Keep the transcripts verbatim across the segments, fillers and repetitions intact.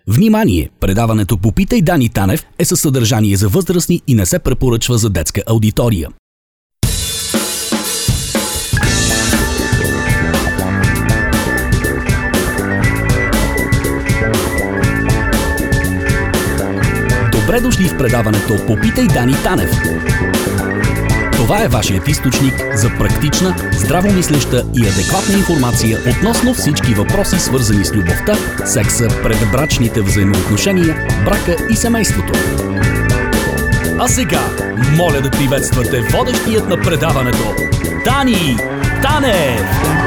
Внимание! Предаването "Попитай Дани Танев" е със съдържание за възрастни и не се препоръчва за детска аудитория. Добре дошли в предаването "Попитай Дани Танев". Това е вашият източник за практична, здравомислеща и адекватна информация относно всички въпроси, свързани с любовта, секса, предбрачните взаимоотношения, брака и семейството. А сега, моля да приветствате водещият на предаването Дани Танев!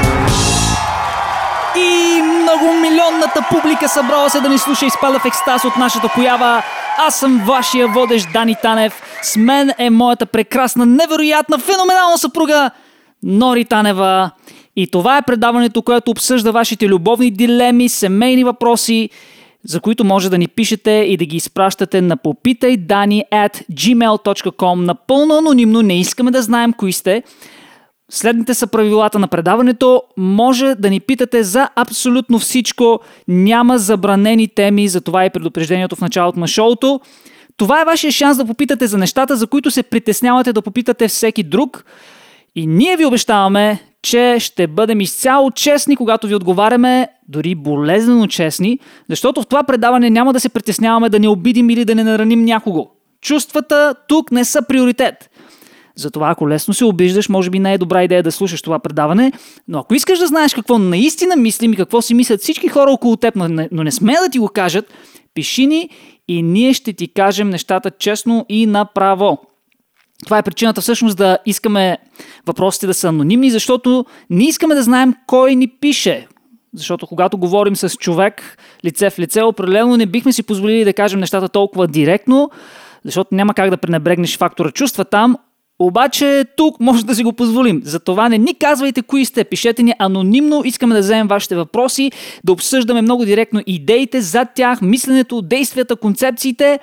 И многомилионната публика събрала се да ни слуша и изпада в екстаз от нашата поява. Аз съм вашия водещ Дани Танев. С мен е моята прекрасна, невероятна, феноменална съпруга Нори Танева. И това е предаването, което обсъжда вашите любовни дилеми, семейни въпроси, за които може да ни пишете и да ги изпращате на попитайдани ет джимейл точка ком. Напълно анонимно, не искаме да знаем кои сте. Следните са правилата на предаването. Може да ни питате за абсолютно всичко. Няма забранени теми, затова и предупреждението в началото на шоуто. Това е вашия шанс да попитате за нещата, за които се притеснявате да попитате всеки друг. И ние ви обещаваме, че ще бъдем изцяло честни, когато ви отговаряме, дори болезнено честни, защото в това предаване няма да се притесняваме да не обидим или да не нараним някого. Чувствата тук не са приоритет. Затова, ако лесно се обиждаш, може би не е добра идея да слушаш това предаване, но ако искаш да знаеш какво наистина мислим и какво си мислят всички хора около теб, но не, но не смеят да ти го кажат, пиши ни и ние ще ти кажем нещата честно и направо. Това е причината всъщност да искаме въпросите да са анонимни, защото не искаме да знаем кой ни пише. Защото когато говорим с човек лице в лице, определено не бихме си позволили да кажем нещата толкова директно, защото няма как да пренебрегнеш фактора чувства там. Обаче тук може да си го позволим. Затова не ни казвайте кои сте. Пишете ни анонимно. Искаме да вземем вашите въпроси, да обсъждаме много директно идеите за тях, мисленето, действията, концепциите.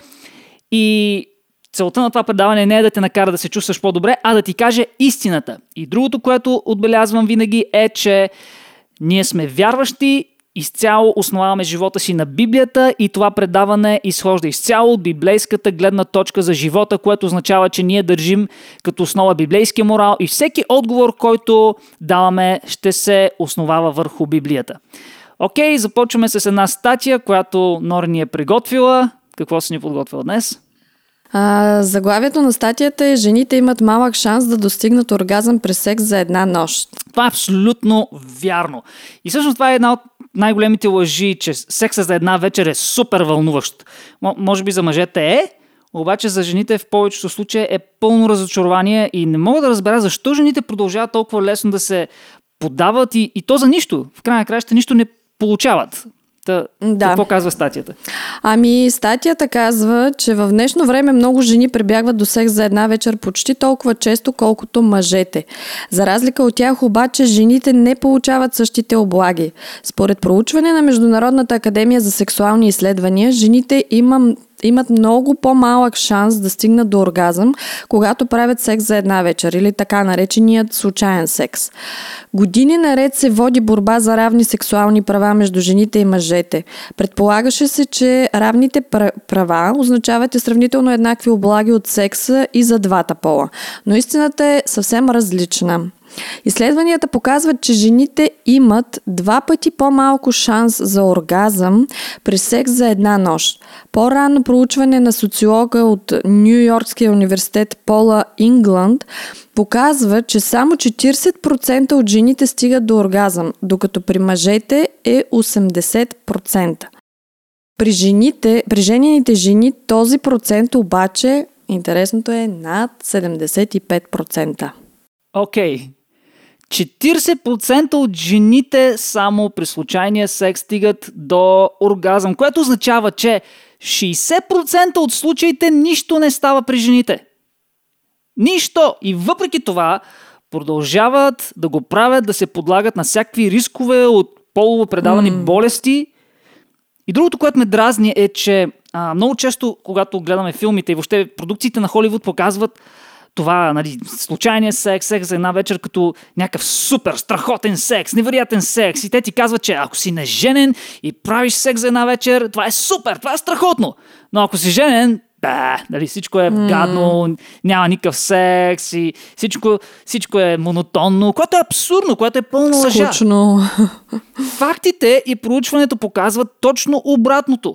И целта на това предаване не е да те накара да се чувстваш по-добре, а да ти каже истината. И другото, което отбелязвам винаги, е, че ние сме вярващи, изцяло основаваме живота си на Библията и това предаване изхожда изцяло от библейската гледна точка за живота, което означава, че ние държим като основа библейския морал и всеки отговор, който даваме, ще се основава върху Библията. Окей, започваме с една статия, която Нори ни е приготвила. Какво си ни подготвила днес? А, заглавието на статията е: жените имат малък шанс да достигнат оргазъм през секс за една нощ. Това е абсолютно вярно. И всъщност това е една от най-големите лъжи, че секса за една вечер е супер вълнуващ. М- може би за мъжете е, обаче за жените в повечето случаи е пълно разочарование и не мога да разбера защо жените продължават толкова лесно да се подават и, и то за нищо. В край на краища нищо не получават. Та, да. Какво казва статията? Ами, статията казва, че в днешно време много жени прибягват до секс за една вечер почти толкова често, колкото мъжете. За разлика от тях обаче, жените не получават същите облаги. Според проучване на Международната академия за сексуални изследвания, жените имат имат много по-малък шанс да стигнат до оргазъм, когато правят секс за една вечер, или така нареченият случайен секс. Години наред се води борба за равни сексуални права между жените и мъжете. Предполагаше се, че равните права означават и сравнително еднакви облаги от секса и за двата пола. Но истината е съвсем различна. Изследванията показват, че жените имат два пъти по-малко шанс за оргазъм при секс за една нощ. По-рано проучване на социолога от Ню-Йоркския университет Пола Ингланд показва, че само четиридесет процента от жените стигат до оргазъм, докато при мъжете е осемдесет процента. При жените, при женените жени този процент обаче, интересното е, над седемдесет и пет процента. Окей. Okay. четиридесет процента от жените само при случайния секс стигат до оргазъм, което означава, че шейсет процента от случаите нищо не става при жените. Нищо! И въпреки това продължават да го правят, да се подлагат на всякакви рискове от полово предавани mm. болести. И другото, което ме дразни, е, че а, много често, когато гледаме филмите и въобще продукциите на Холивуд показват това, нали, случайният секс, секс за една вечер като някакъв супер, страхотен секс, невероятен секс. И те ти казват, че ако си неженен и правиш секс за една вечер, това е супер, това е страхотно. Но ако си женен, да, нали, всичко е гадно, няма никакъв секс и всичко, всичко е монотонно, което е абсурдно, което е пълно лъжа. Скучно. Фактите и проучването показват точно обратното.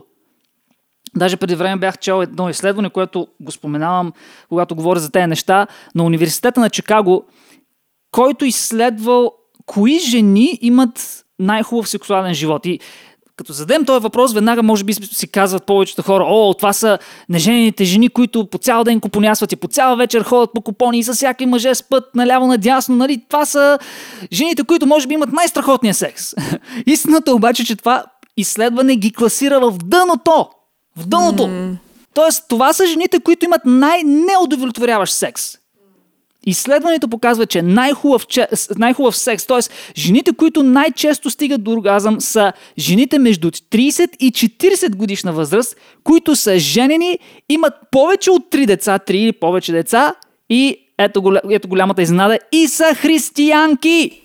Даже преди време бях чел едно изследване, което го споменавам, когато говоря за тези неща, на Университета на Чикаго, който изследвал кои жени имат най-хубав сексуален живот. И като зададем този въпрос, веднага може би си казват повечето хора, о, това са неженените жени, които по цял ден купонясват и по цяла вечер ходят по купони и с всяки мъже спът наляво-надясно. Нали? Това са жените, които може би имат най-страхотния секс. Истината обаче, че това изследване ги класира в дъното. В дъното. Mm. Тоест, това са жените, които имат най-неудовлетворяващ секс. Изследването показва, че най-хубав, най-хубав секс, т.е. жените, които най-често стигат до оргазъм, са жените между трийсет и четирийсет годишна възраст, които са женени, имат повече от три деца, три или повече деца и ето, голям, ето голямата изненада, и са християнки.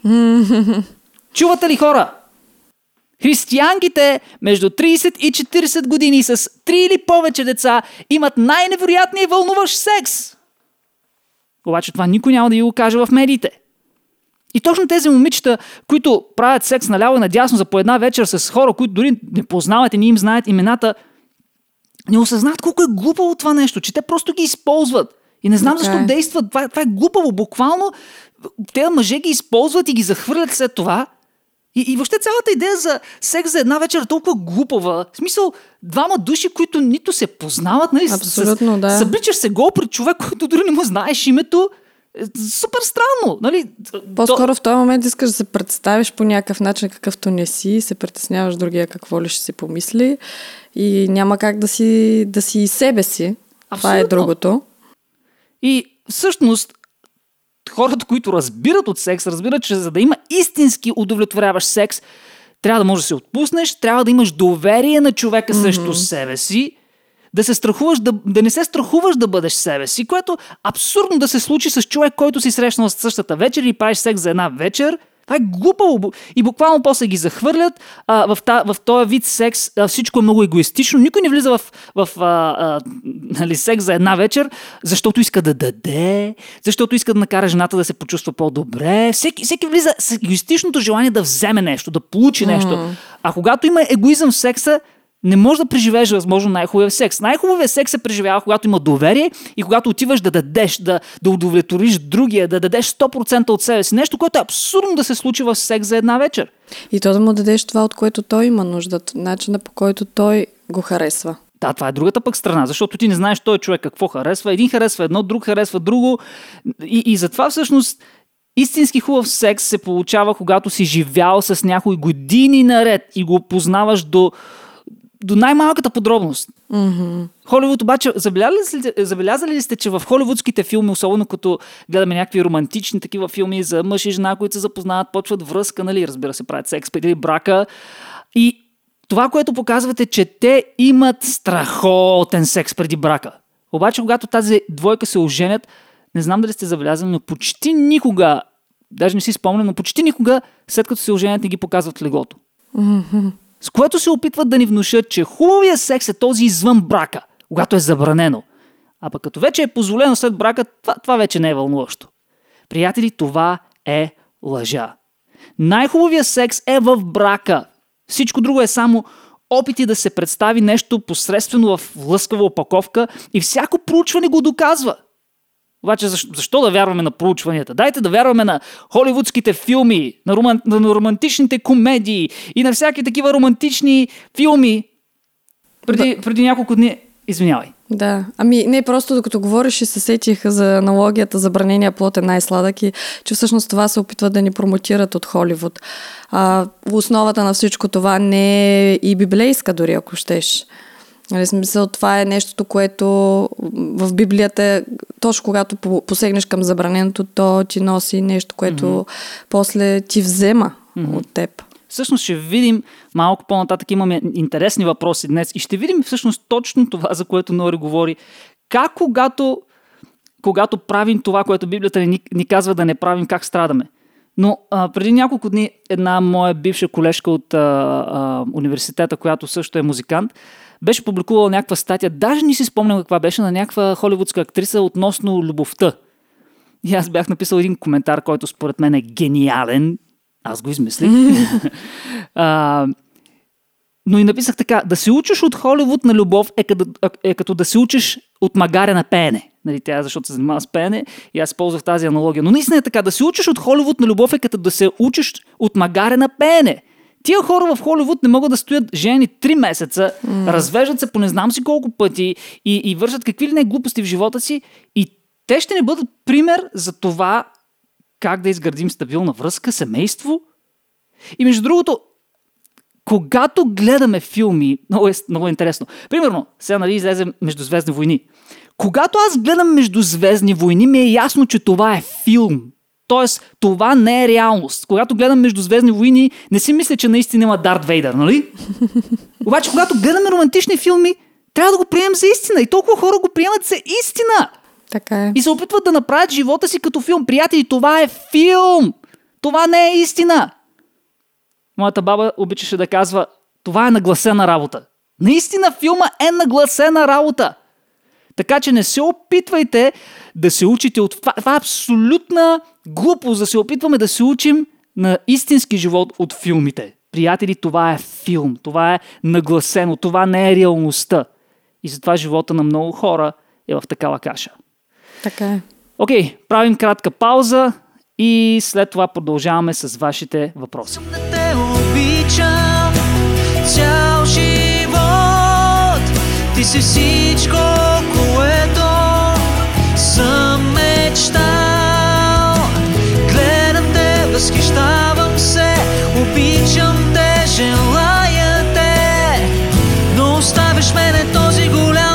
Чувате ли, хора? Християнките между трийсет и четирийсет години с три или повече деца имат най-невероятния и вълнуващ секс. Обаче това никой няма да ви го каже в медиите. И точно тези момичета, които правят секс наляво и надясно за по една вечер с хора, които дори не познават и не им знаят имената, не осъзнават колко е глупаво това нещо, че те просто ги използват. И не знам okay. защо действат. Това, това е глупаво. Буквално тези мъже ги използват и ги захвърлят след това. И, и въобще цялата идея за секс за една вечер е толкова глупава. В смисъл, двама души, които нито се познават, нали? Абсолютно, с, да. Събличаш се гол пред човек, който дори не му знаеш името. Е, супер странно, нали? По-скоро То... в този момент искаш да се представиш по някакъв начин, какъвто не си, се притесняваш другия какво ли ще си помисли и няма как да си, да си и себе си. Абсолютно. Това е другото. И всъщност хората, които разбират от секс, разбират, че за да има истински удовлетворяващ секс, трябва да можеш да се отпуснеш, трябва да имаш доверие на човека mm-hmm. срещу себе си, да се страхуваш, да, да не се страхуваш да бъдеш себе си, което абсурдно да се случи с човек, който си срещнал с същата вечер и правиш секс за една вечер. Това е глупаво. И буквално после ги захвърлят. А, в, та, в този вид секс а, всичко е много егоистично. Никой не влиза в, в а, а, нали, секс за една вечер, защото иска да даде, защото иска да накара жената да се почувства по-добре. Всеки, всеки влиза с егоистичното желание да вземе нещо, да получи нещо. Mm. А когато има егоизъм в секса, не можеш да преживееш възможно най-хубавия секс. Най-хубавият секс се преживява, когато има доверие и когато отиваш да дадеш, да, да удовлетвориш другия, да дадеш сто процента от себе си. Нещо, което е абсурдно да се случи в секс за една вечер. И то да му дадеш това, от което той има нужда, начина по който той го харесва. Да, това е другата пък страна, защото ти не знаеш той човек какво харесва. Един харесва едно, друг харесва друго. И, и затова всъщност истински хубав секс се получава, когато си живял с някой години наред и го познаваш до до най-малката подробност. Mm-hmm. Холивуд обаче, забелязали, забелязали ли сте, че в холивудските филми, особено като гледаме някакви романтични такива филми за мъж и жена, които се запознават, почват връзка, нали, разбира се, правят секс преди брака. И това, което показват е, че те имат страхотен секс преди брака. Обаче, когато тази двойка се оженят, не знам дали сте забелязали, но почти никога, даже не си спомням, но почти никога, след като се оженят, не ги показват леглото. Mm-hmm. С което се опитват да ни внушат, че хубавия секс е този извън брака, когато е забранено. А пък като вече е позволено след брака, това, това вече не е вълнуващо. Приятели, това е лъжа. Най-хубавия секс е в брака. Всичко друго е само опити да се представи нещо посредствено в лъскава опаковка и всяко проучване го доказва. Обаче защо, защо да вярваме на проучванията? Дайте да вярваме на холивудските филми, на, роман, на романтичните комедии и на всяки такива романтични филми. Преди, да. преди няколко дни... Извинявай. Да, ами не, просто докато говориш и се сетих за аналогията забранения плод е най-сладък и че всъщност това се опитват да ни промотират от Холивуд. А, основата на всичко това не е и библейска дори, ако щеш. Нали, смисъл, това е нещото, което в Библията, точно когато посегнеш към забраненото, то ти носи нещо, което mm-hmm. после ти взема mm-hmm. от теб. Всъщност ще видим малко по-нататък, имаме интересни въпроси днес и ще видим всъщност точно това, за което Нори говори. Как когато когато правим това, което Библията ни, ни казва да не правим, как страдаме. Но а, преди няколко дни една моя бивша колежка от а, а, университета, която също е музикант, беше публикувала някаква статия, даже не си спомням каква беше, на някаква холивудска актриса относно любовта. И аз бях написал един коментар, който според мен е гениален. Аз го измислих. а, но и написах така: да се учиш от Холивуд на любов е като, е като да се учиш от магаря на пеене. Нали, тя, защото се занимава с пеене, и аз ползвах тази аналогия. Но наистина е така: да се учиш от Холивуд на любов е като да се учиш от магаря на пеене. Тия хора в Холивуд не могат да стоят жени три месеца, mm. развеждат се по не знам си колко пъти и, и вършат какви ли не глупости в живота си, и те ще ни бъдат пример за това как да изградим стабилна връзка, семейство. И между другото, когато гледаме филми, много е, много е интересно. Примерно, сега нали излезе Междузвездни войни. Когато аз гледам Междузвездни войни, ми е ясно, че това е филм. Тоест, това не е реалност. Когато гледам Междузвездни войни, не си мисля, че наистина има Дарт Вейдър, нали? Обаче, когато гледаме романтични филми, трябва да го приемем за истина. И толкова хора го приемат за истина. Така е. И се опитват да направят живота си като филм. Приятели, това е филм! Това не е истина! Моята баба обичаше да казва: това е нагласена работа. Наистина филма е нагласена работа. Така че не се опитвайте да се учите от това. Това е абсолютна глупост, да се опитваме да се учим на истински живот от филмите. Приятели, това е филм. Това е нагласено. Това не е реалността. И затова живота на много хора е в такава каша. Така е. Окей, okay, правим кратка пауза и след това продължаваме с вашите въпроси. Те обичам цял живот. Ти си всичко, което съм мечтал. Гледам те, възхищавам се, обичам те, желая те, но оставиш мене този голям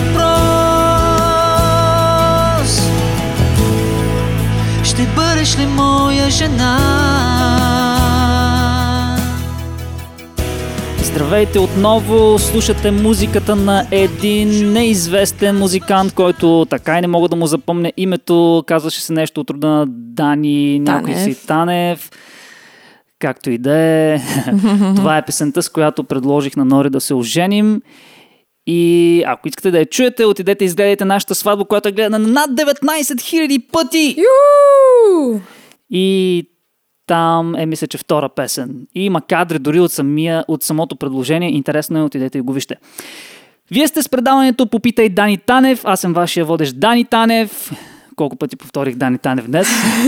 въпрос: ще бъдеш ли моя жена? Здравейте отново! Слушате музиката на един неизвестен музикант, който така и не мога да му запомня името. Казваше се нещо от рода на Дани, някой си Танев. Както и да е. Това е песента, с която предложих на Нори да се оженим. И ако искате да я чуете, отидете и изгледайте нашата сватба, която е гледана над деветнайсет хиляди пъти. Ю! И там е, мисля, че втора песен. И има кадри дори от, самия, от самото предложение. Интересно е, отидете и го вижте. Вие сте с предаването Попитай Дани Танев. Аз съм вашия водещ Дани Танев. Колко пъти повторих Дани Танев днес.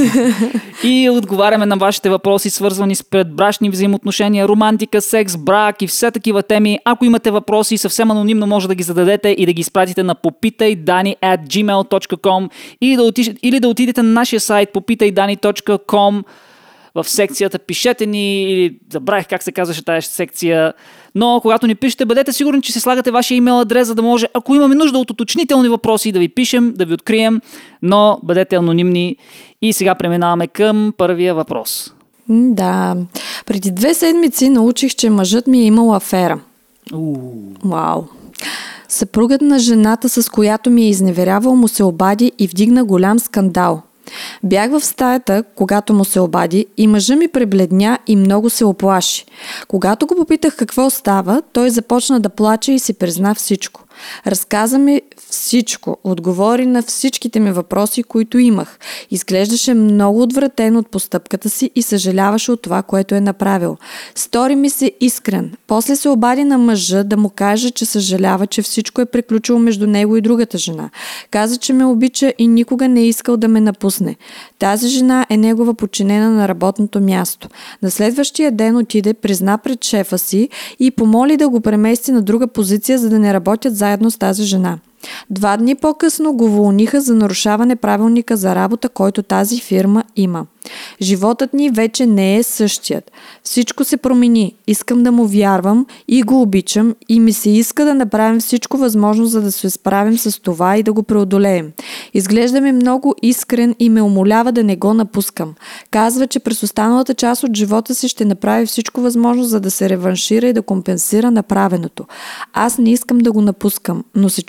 И отговаряме на вашите въпроси, свързвани с предбрачни взаимоотношения, романтика, секс, брак и все такива теми. Ако имате въпроси, съвсем анонимно може да ги зададете и да ги изпратите на попитайдани ет джимейл точка ком или да, отидете, или да отидете на нашия сайт попитайдани точка ком. В секцията пишете ни, или забравих как се казваше тази секция, но когато ни пишете, бъдете сигурни, че си слагате вашия имейл адрес, за да може, ако имаме нужда от уточнителни въпроси, да ви пишем, да ви открием, но бъдете анонимни. И сега преминаваме към първия въпрос. Да. Преди две седмици научих, че мъжът ми е имал афера. Вау. Съпругът на жената, с която ми е изневерявал, му се обади и вдигна голям скандал. Бях в стаята, когато му се обади, и мъжа ми пребледня и много се оплаши. Когато го попитах какво става, той започна да плаче и си призна всичко. Разказа ми всичко, отговори на всичките ми въпроси, които имах. Изглеждаше много отвратен от постъпката си и съжаляваше от това, което е направил. Стори ми се искрен. После се обади на мъжа да му каже, че съжалява, че всичко е приключило между него и другата жена. Каза, че ме обича и никога не е искал да ме напусне. Тази жена е негова подчинена на работното място. На следващия ден отиде, призна пред шефа си и помоли да го премести на друга позиция, за да не работят заедно с тази жена. Два дни по-късно го уволниха за нарушаване правилника за работа, който тази фирма има. Животът ни вече не е същият. Всичко се промени. Искам да му вярвам и го обичам и ми се иска да направим всичко възможно, за да се справим с това и да го преодолеем. Изглежда ми много искрен и ме умолява да не го напускам. Казва, че през останалата част от живота си ще направи всичко възможно, за да се реваншира и да компенсира направеното. Аз не искам да го напускам, но се чувствам изключително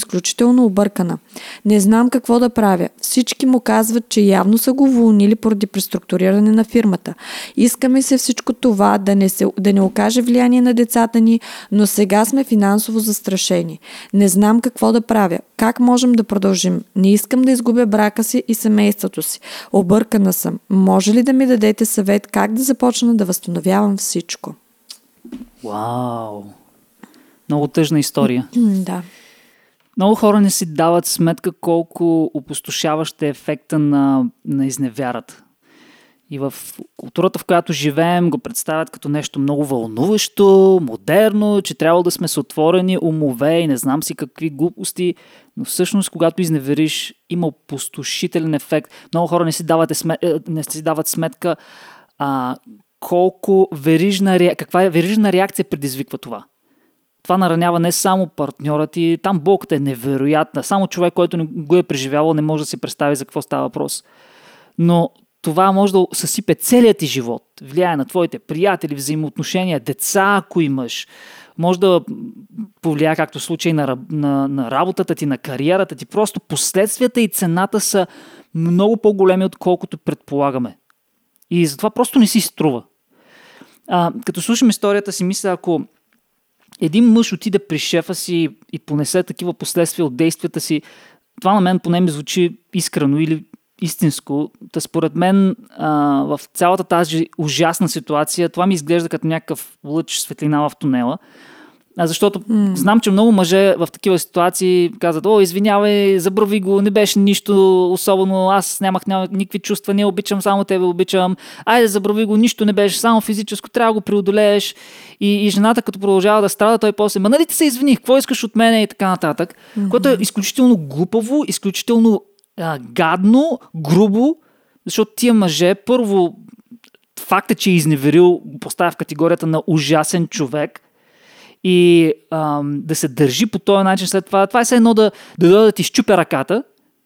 изключително объркана. Не знам какво да правя. Всички му казват, че явно са го уволнили поради преструктуриране на фирмата. Искаме се всичко това да не, се, да не окаже влияние на децата ни, но сега сме финансово застрашени. Не знам какво да правя. Как можем да продължим? Не искам да изгубя брака си и семейството си. Объркана съм. Може ли да ми дадете съвет как да започна да възстановявам всичко? Вау! Много тъжна история. Да. Много хора не си дават сметка колко опустошаващ е ефекта на, на изневярата. И в културата, в която живеем, го представят като нещо много вълнуващо, модерно, че трябва да сме с отворени умове и не знам си какви глупости, но всъщност, когато изневериш, има опустошителен ефект. Много хора не си дават, смет, не си дават сметка а, колко верижна, каква е верижна реакция предизвиква това. Това наранява не само партньора ти, там болката е невероятна. Само човек, който не го е преживявал, не може да си представи за какво става въпрос. Но това може да съсипе целият ти живот, влияе на твоите приятели, взаимоотношения, деца, ако имаш. Може да повлияе, както в случай на, на, на работата ти, на кариерата ти. Просто последствията и цената са много по-големи, отколкото предполагаме. И затова просто не си струва. А, като слушам историята си, мисля, ако един мъж отиде при шефа си и понесе такива последствия от действията си, това на мен поне ми звучи искрено или истинско. Та според мен а, в цялата тази ужасна ситуация това ми изглежда като някакъв лъч светлина в тунела. А защото mm. знам, че много мъже в такива ситуации казват: о, извинявай, забрави го, не беше нищо особено, аз нямах, нямах никакви чувства, не обичам, само тебе обичам, айде забрави го, нищо не беше, само физическо, трябва да го преодолееш. И, и жената като продължава да страда, той после: ма нали ти се извини, какво искаш от мене и така нататък. Mm-hmm. Което е изключително глупаво, изключително а, гадно, грубо, защото тия мъже, първо, факта, че е изневерил, го поставя в категорията на ужасен човек. И ам, да се държи по този начин след това. Това е все едно да, да дойде да ти щупя ръката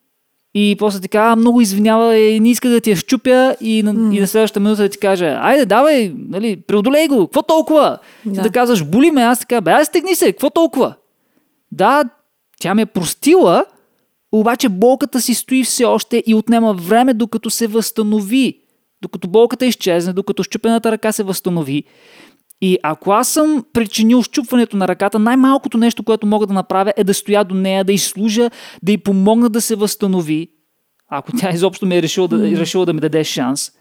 и после ти кажа: много извинява, не иска да ти я щупя и, mm. и на следващата минута да ти каже: айде, давай, нали, преодолей го, какво толкова? Да. Да казваш: боли ме, аз така: бе, аз стегни се, какво толкова? Да, тя ме е простила, обаче болката си стои все още и отнема време докато се възстанови. Докато болката изчезне, докато щупената ръка се възстанови. И ако аз съм причинил щупването на ръката, най-малкото нещо, което мога да направя, е да стоя до нея, да й служа, да й помогна да се възстанови, ако тя изобщо ми е решила да, mm. решила да ми даде шанс.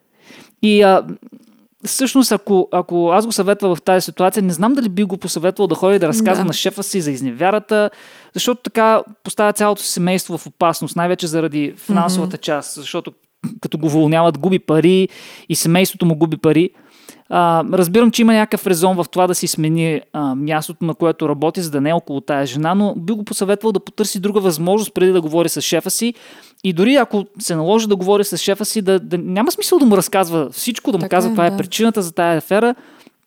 И а, всъщност, ако, ако аз го съветвам в тази ситуация, не знам дали би го посъветвал да ходи да разказва да. на шефа си за изневярата, защото така поставя цялото семейство в опасност, най-вече заради финансовата mm-hmm. част, защото като го уволняват, губи пари и семейството му губи пари. А, разбирам, че има някакъв резон в това да си смени а, мястото, на което работи, за да не е около тая жена, но би го посъветвал да потърси друга възможност преди да говори с шефа си и дори ако се наложи да говори с шефа си, да, да няма смисъл да му разказва всичко, да му така, казва каква да. е причината за тая афера.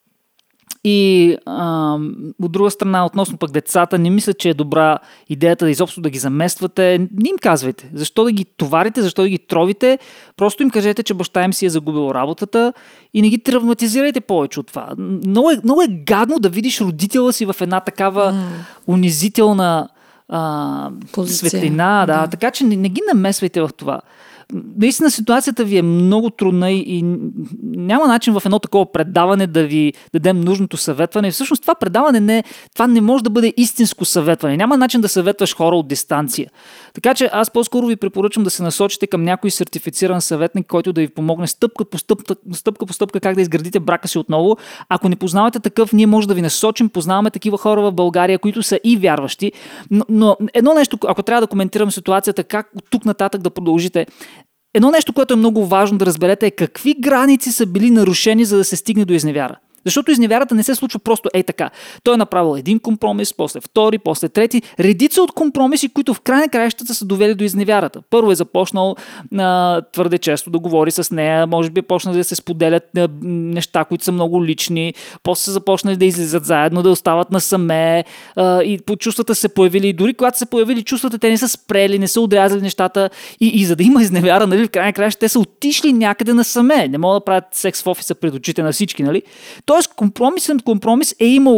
И а, от друга страна, относно пък децата, не мисля, че е добра идеята да изобщо да ги замествате. Не им казвайте. Защо да ги товарите, защо да ги тровите? Просто им кажете, че баща им си е загубил работата и не ги травматизирайте повече от това. Много е, много е гадно да видиш родителя си в една такава mm. унизителна а, светлина. Да. Да. Така че не, не ги намесвайте в това. Наистина ситуацията ви е много трудна и, и няма начин в едно такова предаване да ви дадем нужното съветване. Всъщност това предаване не, това не може да бъде истинско съветване. Няма начин да съветваш хора от дистанция. Така че аз по-скоро ви препоръчвам да се насочите към някой сертифициран съветник, който да ви помогне стъпка по стъпка, стъпка по стъпка как да изградите брака си отново. Ако не познавате такъв, ние може да ви насочим. Познаваме такива хора в България, които са и вярващи. Но, но едно нещо, ако трябва да коментирам ситуацията, как от тук нататък да продължите. Едно нещо, което е много важно да разберете, е какви граници са били нарушени, за да се стигне до изневяра. Защото изневярата не се случва просто ей така. Той е направил един компромис, после втори, после трети. Редица от компромиси, които в край на краищата са довели до изневярата. Първо е започнал а, твърде често да говори с нея, може би е почнал да се споделят а, неща, които са много лични, после са започнали да излизат заедно, да остават насаме а, и по чувствата се появили. И дори когато се появили чувствата, те не са спрели, не са отрязали нещата и, и за да има изневяра, нали, в край на краищата те са отишли някъде насаме. Не могат да правят секс в офиса пред очите на всички, нали? Тоест компромисен компромис е имало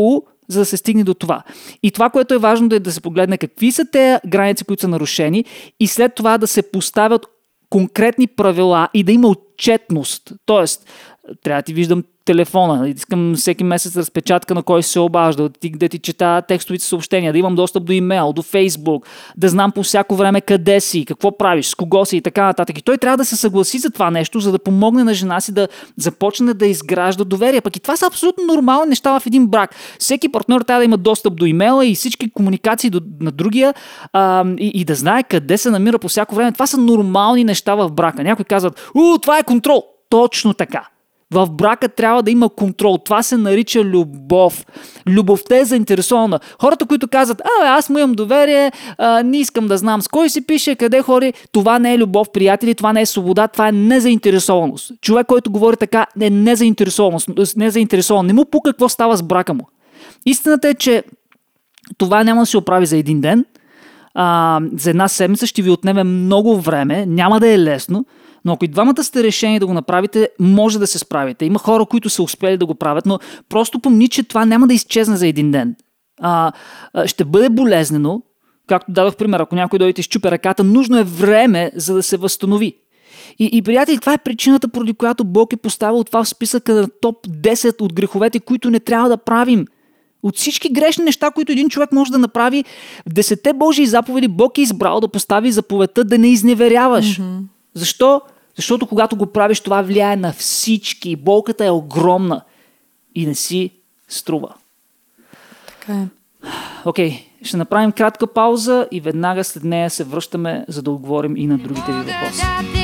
за да се стигне до това. И това, което е важно, е да се погледне какви са те граници, които са нарушени и след това да се поставят конкретни правила и да има отчетност. Тоест, трябва да ти виждам телефона, искам всеки месец разпечатка на кой се обажда, да ти, да ти чета текстовите съобщения, да имам достъп до имейл, до Фейсбук, да знам по всяко време къде си, какво правиш, с кого си и така нататък. И той трябва да се съгласи за това нещо, за да помогне на жена си да започне да изгражда доверие. Пък и това са абсолютно нормални неща в един брак. Всеки партньор трябва да има достъп до имейла и всички комуникации до, на другия а, и, и да знае къде се намира по всяко време. Това са нормални неща в брака. Някои казват, у, това е контрол. Точно така. В брака трябва да има контрол. Това се нарича любов. Любовта е заинтересована. Хората, които казват, а, аз му имам доверие, а, не искам да знам с кой си пише, къде хори, това не е любов, приятели, това не е свобода, това е незаинтересованост. Човек, който говори така, е незаинтересованост, незаинтересован. Не му пука какво става с брака му. Истината е, че това няма да се оправи за един ден. А, за една седмица ще ви отнеме много време, няма да е лесно, но ако и двамата сте решени да го направите, може да се справите. Има хора, които са успели да го правят, но просто помни, че това няма да изчезне за един ден. А, а, ще бъде болезнено, както дадох пример, ако някой дойде и изчупи ръката, нужно е време, за да се възстанови. И, и приятели, това е причината, поради която Бог е поставил това в списъка на топ десет от греховете, които не трябва да правим. От всички грешни неща, които един човек може да направи, в десетте Божии заповеди Бог е избрал да постави заповедта да не изневеряваш. Mm-hmm. Защо? Защото когато го правиш, това влияе на всички. Болката е огромна и не си струва. Така е. Окей, okay, ще направим кратка пауза и веднага след нея се връщаме, за да отговорим и на другите ви въпроси.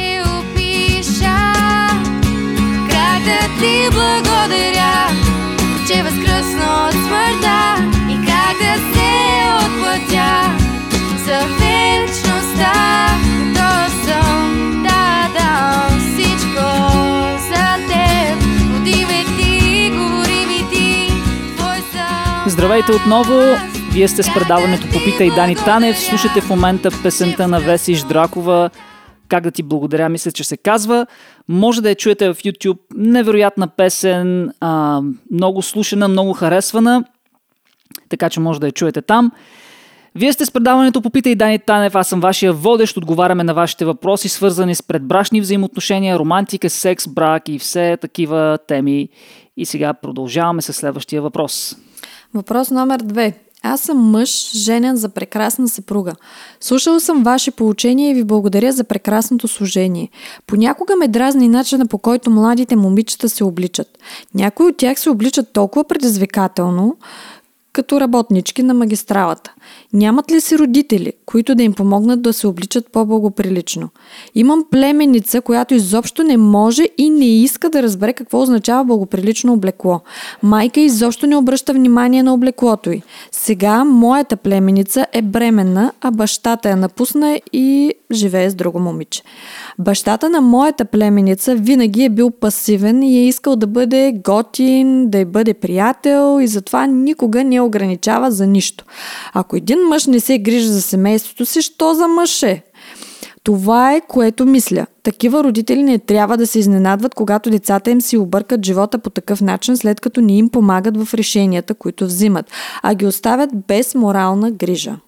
Как да ти благодаря, че възкръсна от смъртта и как да се отплатя за вечността. Готов съм да дам всичко за теб. Отивай ти, говори ми ти, твой съм. Здравейте отново! Вие сте с предаването Попитай Дани Танев. Слушате в момента песента на Веси Ждракова "Как да ти благодаря", мисля, че се казва. Може да я чуете в YouTube. Невероятна песен, а, много слушана, много харесвана, така че може да я чуете там. Вие сте с предаването Попитай Дани Танев, аз съм вашия водещ, отговаряме на вашите въпроси, свързани с предбрачни взаимоотношения, романтика, секс, брак и все такива теми. И сега продължаваме с следващия въпрос. Въпрос номер две. Аз съм мъж, женен за прекрасна съпруга. Слушал съм ваши поучения и ви благодаря за прекрасното служение. Понякога ме дразни начина, по който младите момичета се обличат. Някои от тях се обличат толкова предизвикателно, като работнички на магистралата. Нямат ли си родители, които да им помогнат да се обличат по-благоприлично? Имам племенница, която изобщо не може и не иска да разбере какво означава благоприлично облекло. Майка изобщо не обръща внимание на облеклото й. Сега моята племенница е бременна, а бащата я напусна и живее с друго момиче. Бащата на моята племенница винаги е бил пасивен и е искал да бъде готин, да й бъде приятел и затова никога не ограничава за нищо. Ако един мъж не се грижи за семейството си, що за мъж е? Това е, което мисля. Такива родители не трябва да се изненадват, когато децата им си объркат живота по такъв начин, след като не им помагат в решенията, които взимат, а ги оставят без морална грижа.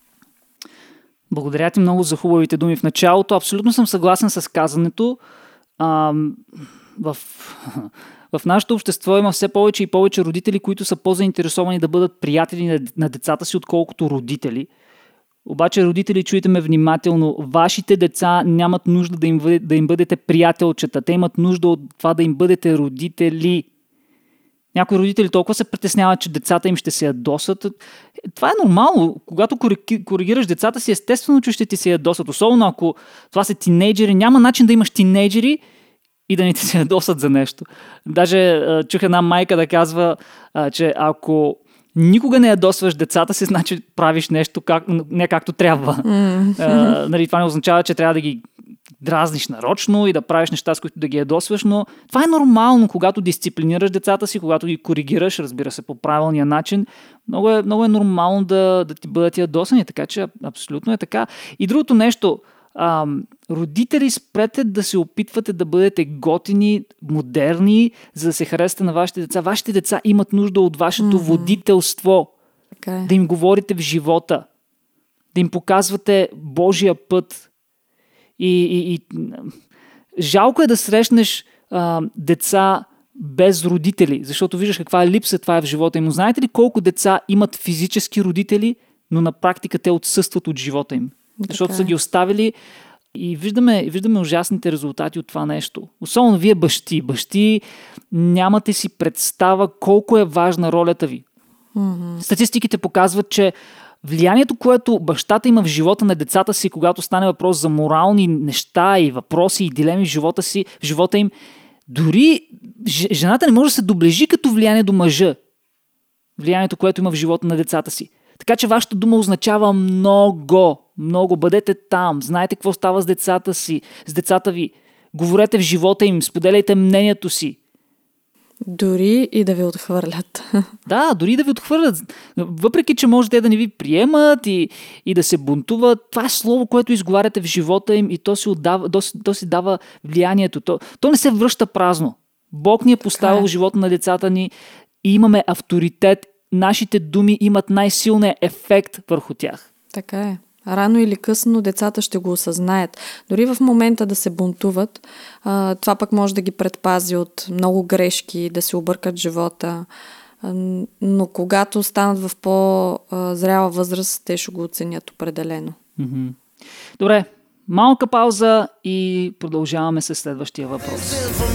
Благодаря ти много за хубавите думи в началото. Абсолютно съм съгласен с казането. А, в, в нашето общество има все повече и повече родители, които са по-заинтересовани да бъдат приятели на, на децата си, отколкото родители. Обаче, родители, чуйте ме внимателно. Вашите деца нямат нужда да им, да им бъдете приятелчета. Те имат нужда от това да им бъдете родители. Някои родители толкова се притесняват, че децата им ще се ядосат. Това е нормално. Когато коригираш децата си, естествено, че ще ти се ядосат. Особено ако това са тинейджери. Няма начин да имаш тинейджери и да не ти се ядосат за нещо. Даже чух една майка да казва, че ако никога не ядосваш децата си, значи правиш нещо как, не както трябва. Mm. А, нали, това не означава, че трябва да ги дразниш нарочно и да правиш неща, с които да ги ядосваш, но това е нормално, когато дисциплинираш децата си, когато ги коригираш, разбира се, по правилния начин. Много е, много е нормално да, да ти бъдат ядосани, така че абсолютно е така. И другото нещо, А, родители, спрете да се опитвате да бъдете готини, модерни, за да се харесате на вашите деца. Вашите деца имат нужда от вашето mm-hmm. водителство. Okay. Да им говорите в живота. Да им показвате Божия път. И, и, и жалко е да срещнеш а, деца без родители, защото виждаш каква е липса това е в живота им. Знаете ли колко деца имат физически родители, но на практика те отсъстват от живота им? Така защото са ги оставили и виждаме, виждаме ужасните резултати от това нещо. Особено вие бащи. Бащи нямате си представа колко е важна ролята ви. Mm-hmm. Статистиките показват, че влиянието, което бащата има в живота на децата си, когато стане въпрос за морални неща и въпроси и дилеми в живота си, в живота им, дори жената не може да се доближи като влияние до мъжа. Влиянието, което има в живота на децата си. Така че вашата дума означава много, много. Бъдете там, знаете какво става с децата си, с децата ви. Говорете в живота им, споделяйте мнението си. Дори и да ви отхвърлят. Да, дори и да ви отхвърлят. Въпреки, че може те да не ви приемат и, и да се бунтуват, това е слово, което изговаряте в живота им и то си, отдава, то, то си дава влиянието. То, то не се връща празно. Бог ни е поставил в живота на децата ни и имаме авторитет. Нашите думи имат най-силния ефект върху тях. Така е. Рано или късно децата ще го осъзнаят. Дори в момента да се бунтуват, това пък може да ги предпази от много грешки, да се объркат живота. Но когато станат в по-зряла възраст, те ще го оценят определено. Mm-hmm. Добре, малка пауза и продължаваме с следващия въпрос.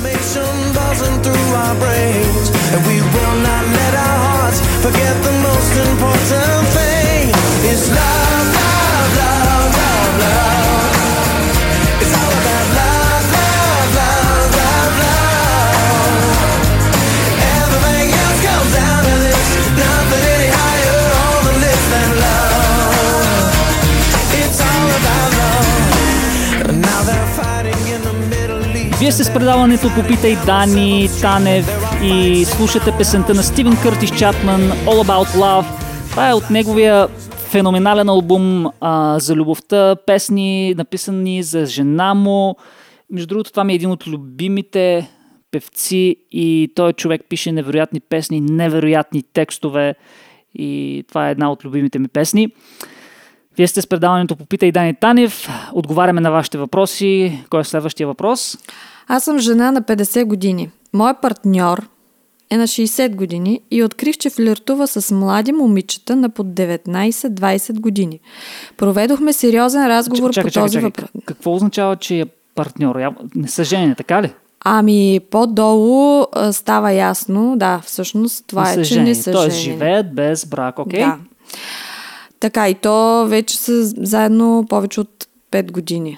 Вие сте с предаването Попитай Дани Танев и слушате песента на Стивен Къртис Чапман All About Love. Това е от неговия феноменален албум а, за любовта, песни написани за жена му. Между другото, това ми е един от любимите певци и той човек пише невероятни песни, невероятни текстове и това е една от любимите ми песни. Вие сте с предаването Попитай Дани Танев. Отговаряме на вашите въпроси. Кой е следващия въпрос? Аз съм жена на петдесет години. Моят партньор е на шейсет години и открих, че флиртува с млади момичета на под деветнайсет-двайсет години. Проведохме сериозен разговор чакай, по чакай, този чакай. въпрос. Какво означава, че е партньор? Не са жени, така ли? Ами, по-долу а, става ясно. Да, всъщност това не е, са че жени. не са Тоест, жени. живеят без брак, окей? Да. Така, и то вече са заедно повече от пет години.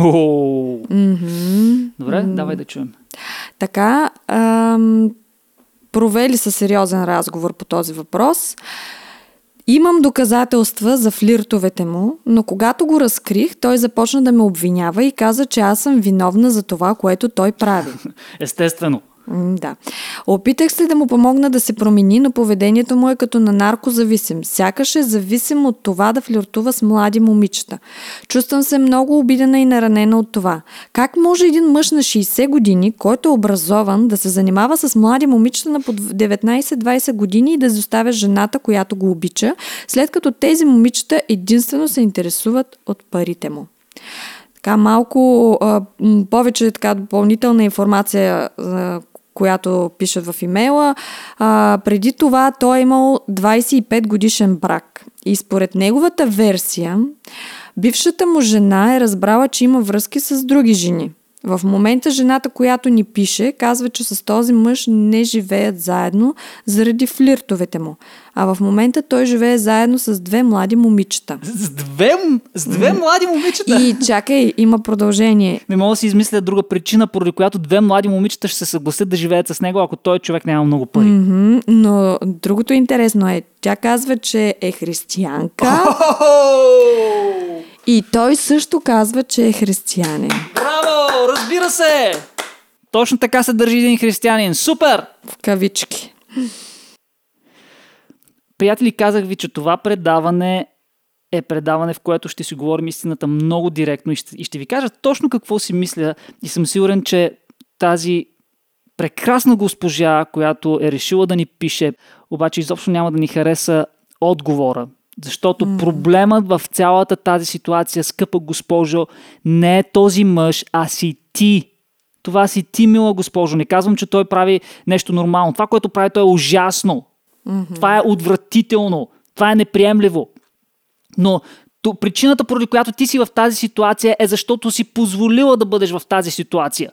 Mm-hmm. Добре, mm-hmm. давай да чуем. Така, ам, провели са сериозен разговор по този въпрос. Имам доказателства за флиртовете му, но когато го разкрих, той започна да ме обвинява и каза, че аз съм виновна за това, което той прави. Естествено. Да. Опитах се да му помогна да се промени, но поведението му е като на наркозависим. Сякаш е зависим от това да флиртува с млади момичета. Чувствам се много обидена и наранена от това. Как може един мъж на шейсет години, който е образован, да се занимава с млади момичета на под деветнайсет-двайсет години и да изоставя жената, която го обича, след като тези момичета единствено се интересуват от парите му? Така малко а, повече така допълнителна информация, а, която пишат в имейла. А, преди това той е имал двайсет и пет годишен брак и според неговата версия бившата му жена е разбрала, че има връзки с други жени. В момента жената, която ни пише, казва, че с този мъж не живеят заедно заради флиртовете му. А в момента той живее заедно с две млади момичета. С две, с две млади момичета? И чакай, има продължение. Не мога да си измисля друга причина, поради която две млади момичета ще се съгласят да живеят с него, ако той човек няма много пари. Mm-hmm, но другото интересно е, тя казва, че е християнка. И той също казва, че е християнин. Браво! Разбира се! Точно така се държи един християнин. Супер! В кавички. Приятели, казах ви, че това предаване е предаване, в което ще си говорим истината много директно и ще, и ще ви кажа точно какво си мисля и съм сигурен, че тази прекрасна госпожа, която е решила да ни пише, обаче изобщо няма да ни хареса отговора. Защото mm. проблемът в цялата тази ситуация, скъпа госпожо, не е този мъж, а си ти. Това си ти, мила госпожо. Не казвам, че той прави нещо нормално. Това, което прави той е ужасно. Mm-hmm. Това е отвратително. Това е неприемливо. Но то, причината, поради която ти си в тази ситуация, е защото си позволила да бъдеш в тази ситуация.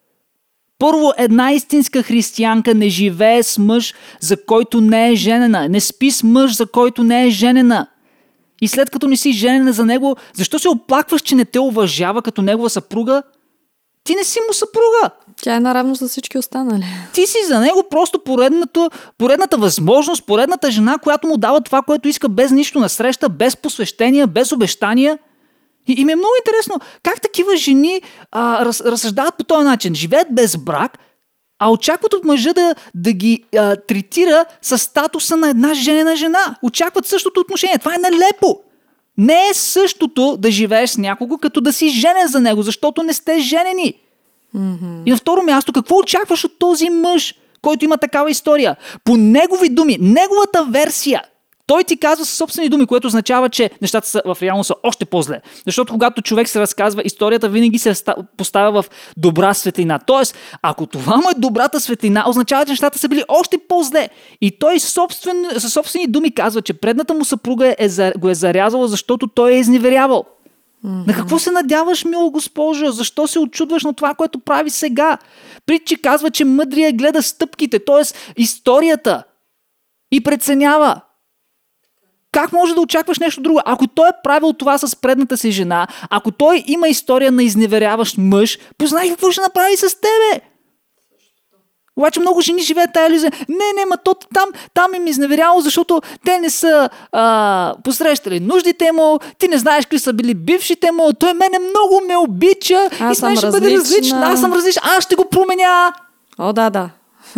Първо, една истинска християнка не живее с мъж, за който не е женена. Не спи с мъж, за който не е женена. И след като не си женена за него, защо се оплакваш, че не те уважава като негова съпруга? Ти не си му съпруга. Тя е наравно с всички останали. Ти си за него просто поредната, поредната възможност, поредната жена, която му дава това, което иска без нищо насреща, без посвещения, без обещания. И, и ми е много интересно как такива жени а, раз, разсъждават по този начин. Живеят без брак, а очакват от мъжа да, да ги а, третира с статуса на една женена жена. Очакват същото отношение. Това е нелепо. Не е същото да живееш с някого, като да си женен за него, защото не сте женени. Mm-hmm. И на второ място, какво очакваш от този мъж, който има такава история? По негови думи, неговата версия, той ти казва със собствени думи, което означава, че нещата са, в реално са още по-зле. Защото когато човек се разказва, историята винаги се поставя в добра светлина. Тоест, ако това му е добрата светлина, означава, че нещата са били още по-зле. И той собствен, със собствени думи казва, че предната му съпруга е, го е зарязала, защото той е изневерявал. Mm-hmm. На какво се надяваш, мила госпожо? Защо се очудваш на това, което прави сега? Притчи казва, че мъдрия гледа стъпките, т.е. историята и преценява. Как може да очакваш нещо друго? Ако той е правил това с предната си жена, ако той има история на изневеряващ мъж, познай какво ще направи с тебе. Обаче много жени живеят тая иллюзия. Не, не, ма то там, там им изневеряло, защото те не са а, посрещали нуждите му, ти не знаеш какви са били бившите му, той мене много ме обича аз и ще бъде различна. Аз съм различна, аз ще го променя. О, да, да.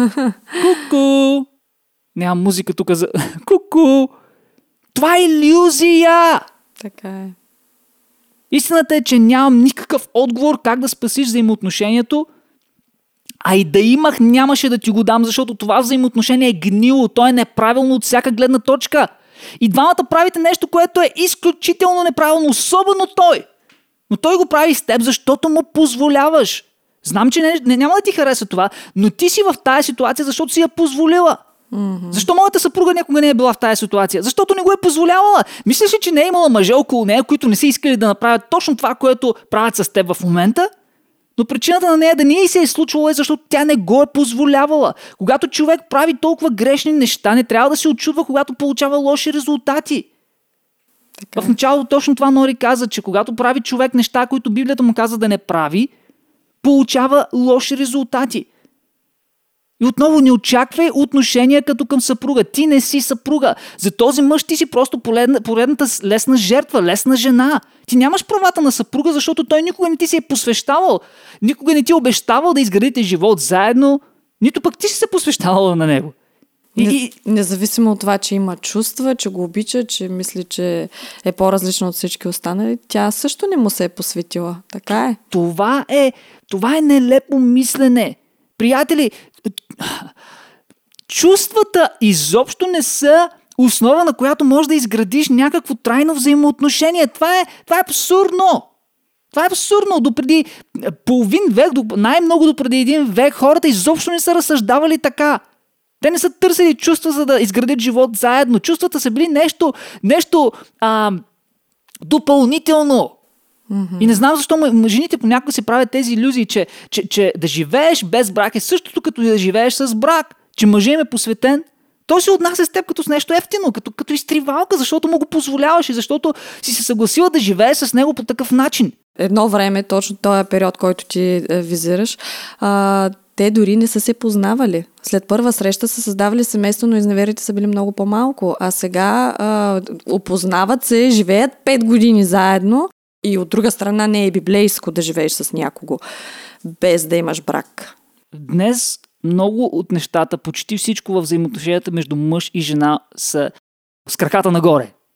Ку-ку. Нямам музика тук за... Ку-ку. Това е илюзия! Така е. Истината е, че нямам никакъв отговор как да спасиш взаимоотношението, а и да имах, нямаше да ти го дам, защото това взаимоотношение е гнило, то е неправилно от всяка гледна точка. И двамата правите нещо, което е изключително неправилно, особено той. Но той го прави с теб, защото му позволяваш. Знам, че не, не, няма да ти хареса това, но ти си в тая ситуация, защото си я позволила. Mm-hmm. Защо моята съпруга някога не е била в тази ситуация? Защото не го е позволявала. Мислиш ли, че не е имала мъже около нея, които не са искали да направят точно това, което правят с теб в момента? Но причината на нея да не й се е случвало е, защото тя не го е позволявала. Когато човек прави толкова грешни неща, не трябва да се очудва, когато получава лоши резултати. Така. В началото точно това Нори каза, че когато прави човек неща, които Библията му каза да не прави, получава лоши резултати. И отново не очаквай отношения като към съпруга. Ти не си съпруга. За този мъж ти си просто поредна, поредната лесна жертва, лесна жена. Ти нямаш правата на съпруга, защото той никога не ти се е посвещавал. Никога не ти е обещавал да изградите живот заедно. Нито пък ти си се посвещавала на него. И, и... Независимо от това, че има чувства, че го обича, че мисли, че е по-различна от всички останали, тя също не му се е посветила. Така е. Това е, това е нелепо мислене. Приятели, чувствата изобщо не са основа, на която можеш да изградиш някакво трайно взаимоотношение. Това е, това е абсурдно. Това е абсурдно. Допреди половин век, до, най-много допреди един век, хората изобщо не са разсъждавали така. Те не са търсили чувства, за да изградят живот заедно. Чувствата са били нещо, нещо а, допълнително. Mm-hmm. И не знам защо жените понякога се правят тези илюзии, че, че, че да живееш без брак е същото като да живееш с брак. Че мъжът им е посветен. Той се отнася с теб като с нещо ефтино, като, като изтривалка, защото му го позволяваш и защото си се съгласила да живееш с него по такъв начин. Едно време, точно този период, който ти е, визираш, а, те дори не са се познавали. След първа среща са създавали семейство, но изневерите са били много по-малко. А сега а, опознават се, живеят пет години заедно и от друга страна не е библейско да живееш с някого, без да имаш брак. Днес много от нещата, почти всичко във взаимоотношенията между мъж и жена са с краката нагоре.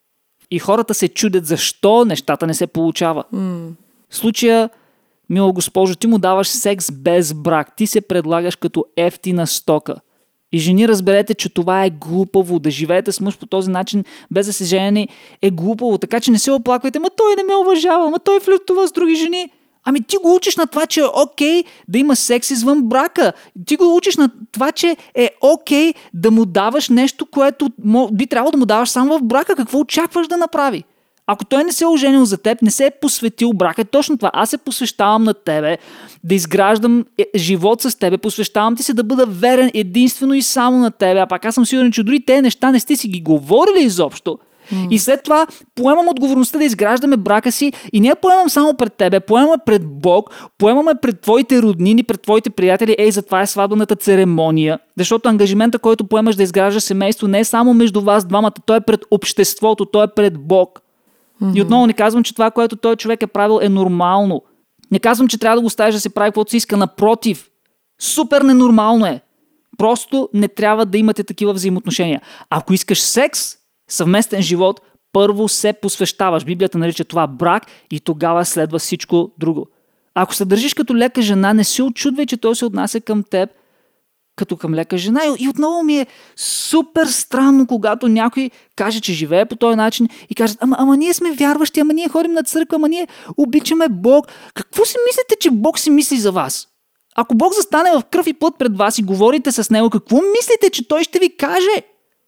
И хората се чудят защо нещата не се получава. Mm. В случая, мила госпожо, ти му даваш секс без брак. Ти се предлагаш като ефтина стока. И жени, разберете, че това е глупаво. Да живеете с мъж по този начин, без да се женени, е глупаво. Така че не се оплаквайте, ма той не ме уважава, ма той флиртува с други жени. Ами ти го учиш на това, че е окей да има секс извън брака. Ти го учиш на това, че е окей да му даваш нещо, което би трябвало да му даваш само в брака. Какво очакваш да направи? Ако той не се е оженил за теб, не се е посветил брака, е точно това. Аз се посвещавам на тебе, да изграждам живот с тебе, посвещавам ти се да бъда верен единствено и само на тебе. А пак аз съм сигурен, че дори тези неща не сте си ги говорили изобщо. Mm. И след това поемам отговорността да изграждаме брака си и не я поемам само пред тебе, поемаме пред Бог, поемаме пред твоите роднини, пред твоите приятели. Ей, затова е сватбената церемония. Защото ангажимента, който поемаш да изграждаш семейство, не е само между вас двамата, той е пред обществото, той е пред Бог. Mm-hmm. И отново не казвам, че това, което той човек е правил, е нормално. Не казвам, че трябва да го оставиш да се прави каквото си иска. Напротив, супер ненормално е. Просто не трябва да имате такива взаимоотношения. Ако искаш секс, съвместен живот, първо се посвещаваш. Библията нарича това брак и тогава следва всичко друго. Ако се държиш като лека жена, не се очудвай, че той се отнася към теб като към лека жена. И отново ми е супер странно, когато някой каже, че живее по този начин и каже, ама, ама ние сме вярващи, ама ние ходим на църква, ама ние обичаме Бог. Какво си мислите, че Бог си мисли за вас? Ако Бог застане в кръв и плът пред вас и говорите с Него, какво мислите, че Той ще ви каже?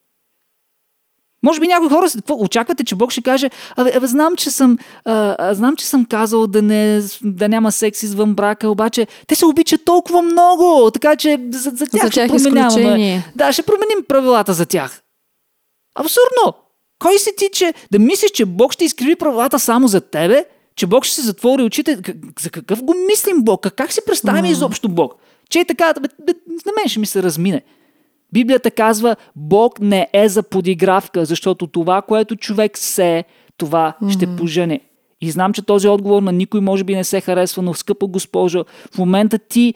Може би някои хора очаквате, че Бог ще каже, абе, абе знам, че съм, а, знам, че съм казал да, не, да няма секс извън брака, обаче те се обичат толкова много, така че за, за тях, за ще тях променяваме. Да, ще променим правилата за тях. Абсурдно! Кой си ти, че да мислиш, че Бог ще изкриви правилата само за тебе, че Бог ще се затвори очите? За какъв го мислим Бог? Как си представим mm. изобщо Бог? Че е така, бе, бе, на мен ще ми се размине. Библията казва, Бог не е за подигравка, защото това, което човек сее, това mm-hmm. ще пожене. И знам, че този отговор на никой може би не се харесва, но скъпа госпожо, в момента ти,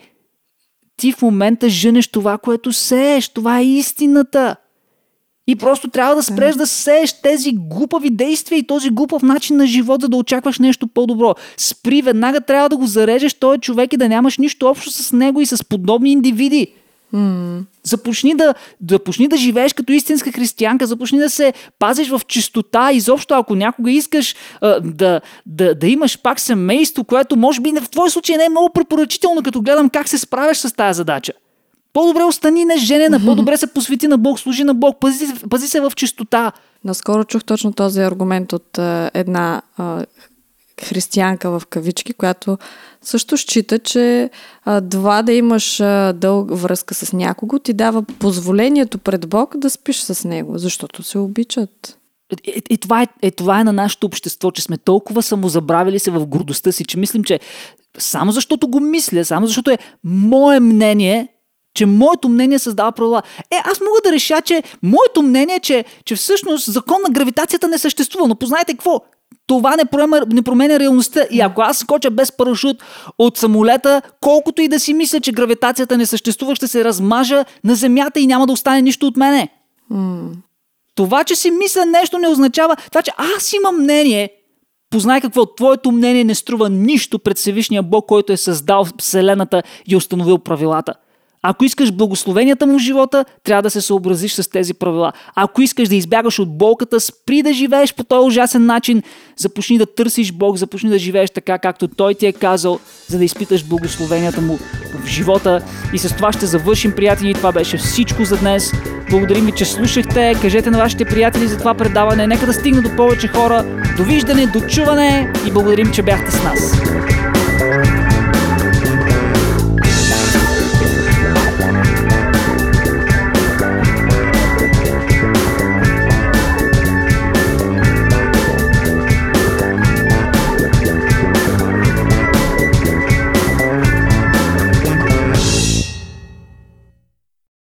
ти в момента женеш това, което сееш. Това е истината. И просто трябва да спреш да сееш тези глупави действия и този глупав начин на живота, да очакваш нещо по-добро. Спри, веднага трябва да го зарежеш този човек и да нямаш нищо общо с него и с подобни индивиди. Mm. Започни да, да, почни да живееш като истинска християнка, започни да се пазиш в чистота. Изобщо, ако някога искаш а, да, да, да имаш пак семейство, което може би в твой случай не е много препоръчително, като гледам как се справяш с тази задача. По-добре остани неженена, mm-hmm. по-добре се посвети на Бог, служи на Бог, пази, пази се в чистота. Наскоро чух точно този аргумент от а, една а, християнка в кавички, която също счита, че а, това да имаш а, дълга връзка с някого ти дава позволението пред Бог да спиш с него, защото се обичат. И, и, и това, е, е, това е на нашето общество, че сме толкова самозабравили се в гордостта си, че мислим, че само защото го мисля, само защото е мое мнение, че моето мнение създава правила. Е, аз мога да реша, че моето мнение е, че, че всъщност закон на гравитацията не съществува, но познайте какво? Това не променя, не променя реалността. И ако аз скоча без парашут от самолета, колкото и да си мисля, че гравитацията не съществува, ще се размажа на земята и няма да остане нищо от мене. Mm. Това, че си мисля нещо, не означава... Това, че аз имам мнение, познай какво, твоето мнение не струва нищо пред Всевишния Бог, който е създал Вселената и установил правилата. Ако искаш благословенията му в живота, трябва да се съобразиш с тези правила. Ако искаш да избягаш от болката, спри да живееш по този ужасен начин, започни да търсиш Бог, започни да живееш така, както Той ти е казал, за да изпиташ благословенията му в живота. И с това ще завършим, приятели. Това беше всичко за днес. Благодарим ви, че слушахте. Кажете на вашите приятели за това предаване. Нека да стигне до повече хора. Довиждане, дочуване и благодарим, че бяхте с нас.